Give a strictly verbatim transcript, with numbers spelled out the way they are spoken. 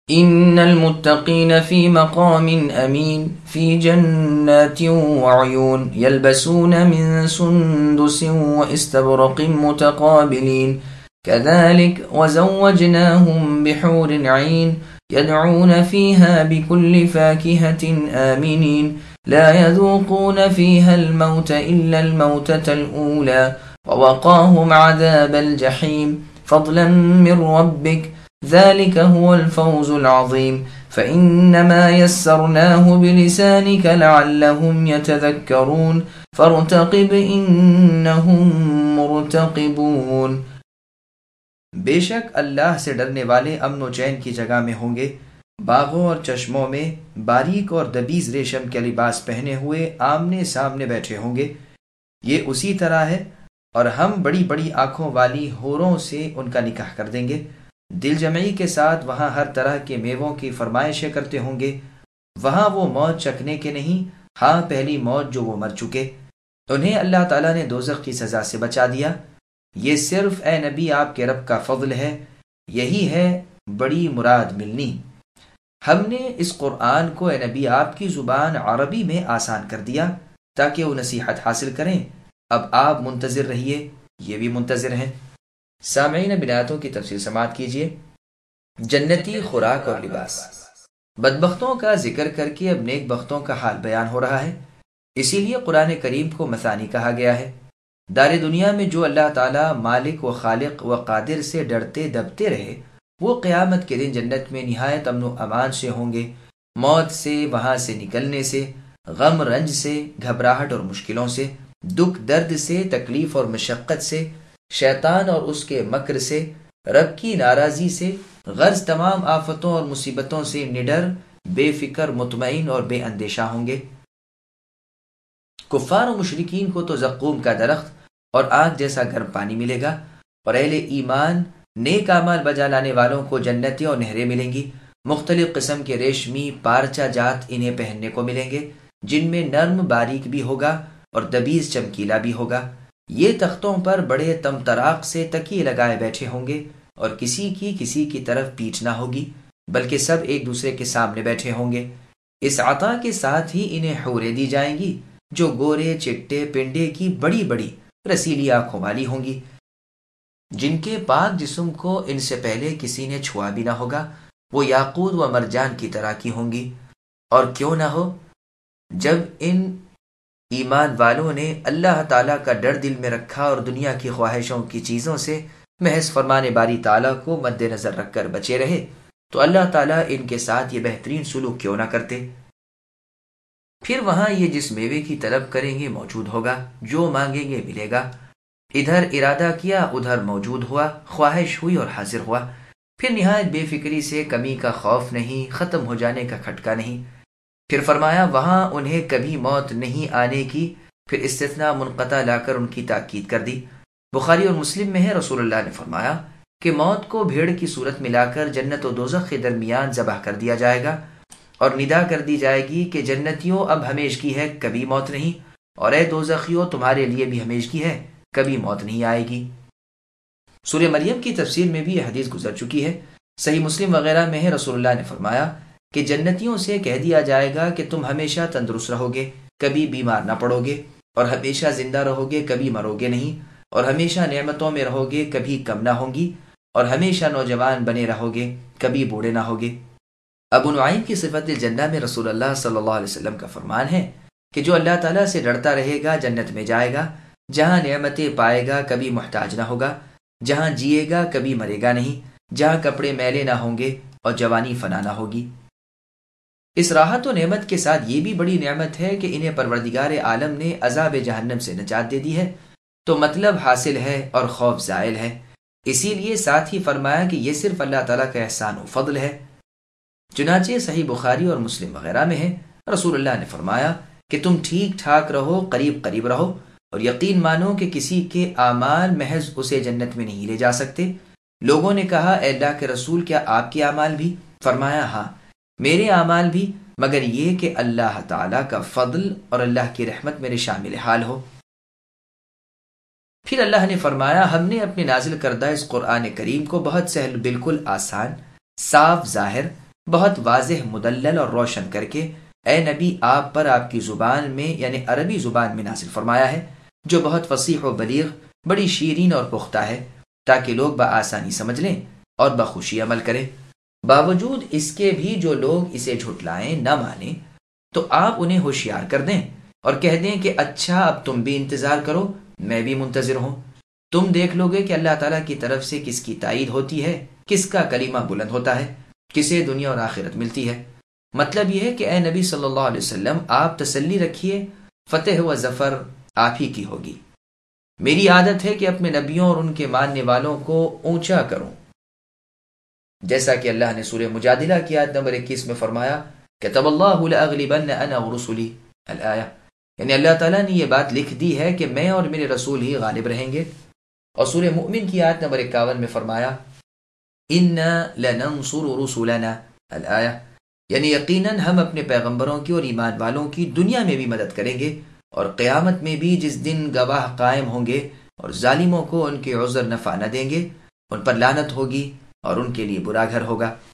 إن المتقين في مقام أمين في جنات وعيون يلبسون من سندس وإستبرق متقابلين كذلك وزوجناهم بحور عين يدعون فيها بكل فاكهة آمنين لا يذوقون فيها الموت إلا الموتة الأولى ووقاهم عذاب الجحيم فضلا من ربك ذلك هو الفوز العظيم فإنما يسرناه بلسانك لعلهم يتذكرون فارتقب إنهم مرتقبون۔ بے شک اللہ سے ڈرنے والے امن و چین کی جگہ میں ہوں گے، باغوں اور چشموں میں باریک اور دبیز ریشم کے لباس پہنے ہوئے آمنے سامنے بیٹھے ہوں گے۔ یہ اسی طرح ہے، اور ہم بڑی بڑی آنکھوں والی حوروں سے ان کا نکاح کر دیں گے۔ دل جمعی کے ساتھ وہاں ہر طرح کے میووں کی فرمائشیں کرتے ہوں گے۔ وہاں وہ موت چکھنے کے نہیں، ہاں پہلی موت جو وہ مر چکے۔ انہیں اللہ تعالیٰ نے دوزخ کی سزا سے بچا دیا۔ یہ صرف اے نبی آپ کے رب کا فضل ہے، یہی ہے بڑی مراد ملنی۔ ہم نے اس قرآن کو اے نبی آپ کی زبان عربی میں آسان کر دیا تاکہ وہ نصیحت حاصل کریں۔ اب آپ منتظر رہیے، یہ بھی منتظر ہیں۔ سامعین بناتوں کی تفصیل سماعت کیجیے۔ جنتی خوراک اور لباس۔ بدبختوں کا ذکر کر کے اب نیک بختوں کا حال بیان ہو رہا ہے، اسی لیے قرآن کریم کو مثانی کہا گیا ہے۔ دار دنیا میں جو اللہ تعالیٰ مالک و خالق و قادر سے ڈرتے دبتے رہے، وہ قیامت کے دن جنت میں نہایت امن و امان سے ہوں گے۔ موت سے، وہاں سے نکلنے سے، غم رنج سے، گھبراہٹ اور مشکلوں سے، دکھ درد سے، تکلیف اور مشقت سے، شیطان اور اس کے مکر سے، رب کی ناراضی سے، غرض تمام آفتوں اور مصیبتوں سے نڈر، بے فکر، مطمئن اور بے اندیشہ ہوں گے۔ کفار و مشرکین کو تو زقوم کا درخت اور آگ جیسا گرم پانی ملے گا، اور اہل ایمان نیک اعمال بجا لانے والوں کو جنتیں اور نہریں ملیں گی۔ مختلف قسم کے ریشمی پارچہ جات انہیں پہننے کو ملیں گے، جن میں نرم باریک بھی ہوگا اور دبیز چمکیلا بھی ہوگا۔ یہ تختوں پر بڑے تم طراق سے تکیے لگائے بیٹھے ہوں گے، اور کسی کی کسی کی طرف پیٹھ نہ ہوگی، بلکہ سب ایک دوسرے کے سامنے بیٹھے ہوں گے۔ اس عطا کے ساتھ ہی انہیں حوریں دی جائیں گی جو گورے چٹے پنڈے کی بڑی بڑی رسیلی آنکھوں والی ہوں گی، جن کے پاک جسم کو ان سے پہلے کسی نے چھوا بھی نہ ہوگا۔ وہ یاقوت و مرجان کی طرح کی ہوں گی۔ اور کیوں نہ ہو، جب ان ایمان والوں نے اللہ تعالیٰ کا ڈر دل میں رکھا اور دنیا کی خواہشوں کی چیزوں سے محض فرمان باری تعالیٰ کو مد نظر رکھ کر بچے رہے، تو اللہ تعالیٰ ان کے ساتھ یہ بہترین سلوک کیوں نہ کرتے۔ پھر وہاں یہ جس میوے کی طلب کریں گے موجود ہوگا، جو مانگیں گے ملے گا۔ ادھر ارادہ کیا ادھر موجود ہوا، خواہش ہوئی اور حاضر ہوا۔ پھر نہایت بے فکری سے، کمی کا خوف نہیں، ختم ہو جانے کا کھٹکا نہیں۔ پھر فرمایا وہاں انہیں کبھی موت نہیں آنے کی، پھر استثناء منقطع لا کر ان کی تاکید کر دی۔ بخاری اور مسلم میں ہے، رسول اللہ نے فرمایا کہ موت کو بھیڑ کی صورت ملا کر جنت و دوزخ کے درمیان ذبح کر دیا جائے گا، اور ندا کر دی جائے گی کہ جنتیوں اب ہمیشگی ہے، کبھی موت نہیں، اور اے دوزخیوں تمہارے لیے بھی ہمیشگی ہے، کبھی موت نہیں آئے گی۔ سورہ مریم کی تفسیر میں بھی یہ حدیث گزر چکی ہے۔ صحیح مسلم وغیرہ میں ہے، رسول اللہ نے فرمایا کہ جنتیوں سے کہہ دیا جائے گا کہ تم ہمیشہ تندرست رہو گے، کبھی بیمار نہ پڑو گے، اور ہمیشہ زندہ رہو گے، کبھی مرو گے نہیں، اور ہمیشہ نعمتوں میں رہو گے، کبھی کم نہ ہوں گی، اور ہمیشہ نوجوان بنے رہو گے، کبھی بوڑھے نہ ہوگے۔ ابو نعیم کی صفت الجنہ میں رسول اللہ صلی اللہ علیہ وسلم کا فرمان ہے کہ جو اللہ تعالیٰ سے ڈرتا رہے گا جنت میں جائے گا، جہاں نعمتیں پائے گا کبھی محتاج نہ ہوگا، جہاں جیے گا کبھی مرے گا نہیں، جہاں کپڑے میلے نہ ہوں گے اور جوانی فنا نہ ہوگی۔ اس راحت و نعمت کے ساتھ یہ بھی بڑی نعمت ہے کہ انہیں پروردگار عالم نے عذاب جہنم سے نجات دے دی ہے، تو مطلب حاصل ہے اور خوف زائل ہے۔ اسی لیے ساتھ ہی فرمایا کہ یہ صرف اللہ تعالیٰ کا احسان و فضل ہے۔ چنانچہ صحیح بخاری اور مسلم وغیرہ میں ہے، رسول اللہ نے فرمایا کہ تم ٹھیک ٹھاک رہو، قریب قریب رہو، اور یقین مانو کہ کسی کے اعمال محض اسے جنت میں نہیں لے جا سکتے۔ لوگوں نے کہا اے اللہ کے رسول کیا آپ کے اعمال بھی؟ فرمایا ہاں، میرے اعمال بھی، مگر یہ کہ اللہ تعالیٰ کا فضل اور اللہ کی رحمت میرے شامل حال ہو۔ پھر اللہ نے فرمایا ہم نے اپنے نازل کردہ اس قرآن کریم کو بہت سہل، بالکل آسان، صاف ظاہر بہت واضح مدلل اور روشن کر کے اے نبی آپ پر آپ کی زبان میں یعنی عربی زبان میں نازل فرمایا ہے، جو بہت فصیح و بلیغ، بڑی شیرین اور پختہ ہے، تاکہ لوگ بآسانی سمجھ لیں اور بخوشی عمل کریں۔ باوجود اس کے بھی جو لوگ اسے جھٹلائیں، نہ مانیں، تو آپ انہیں ہوشیار کر دیں اور کہہ دیں کہ اچھا اب تم بھی انتظار کرو، میں بھی منتظر ہوں۔ تم دیکھ لو گے کہ اللہ تعالیٰ کی طرف سے کس کی تائید ہوتی ہے، کس کا کلمہ بلند ہوتا ہے، کسے دنیا اور آخرت ملتی ہے۔ مطلب یہ ہے کہ اے نبی صلی اللہ علیہ وسلم آپ تسلی رکھیے، فتح و ظفر آپ ہی کی ہوگی۔ میری عادت ہے کہ اپنے نبیوں اور ان کے ماننے والوں کو اونچا کروں، جیسا کہ اللہ نے سورہ مجادلہ کی آیت نمبر اکیس میں فرمایا کتب اللہ لأغلبن انا ورسلی الآیہ، یعنی اللہ تعالیٰ نے یہ بات لکھ دی ہے کہ میں اور میرے رسول ہی غالب رہیں گے۔ اور سورہ مؤمن کی آیت نمبر اکاون میں فرمایا انا لننصر رسلنا الآیہ، یعنی یقیناً ہم اپنے پیغمبروں کی اور ایمان والوں کی دنیا میں بھی مدد کریں گے اور قیامت میں بھی، جس دن گواہ قائم ہوں گے اور ظالموں کو ان کے عذر نفع نہ دیں گے، ان پر لعنت ہوگی اور ان کے لیے برا گھر ہوگا۔